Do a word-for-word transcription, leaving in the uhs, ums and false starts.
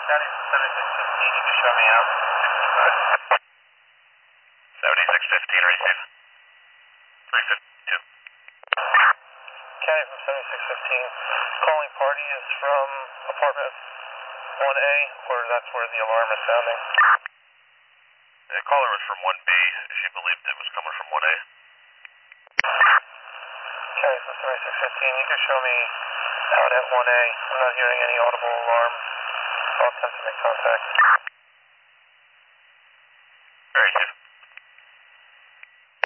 That is seventy-six fifteen, you can show me out. seventy-six fifteen, receive. three fifty-two. County from seventy-six fifteen. Calling party is from apartment one A, or that's where the alarm is sounding. The caller was from one B. She believed it was coming from one A. County from seventy-six fifteen, you can show me out at one A. I'm not hearing any audible alarms. I'll attempt to make contact. Very good.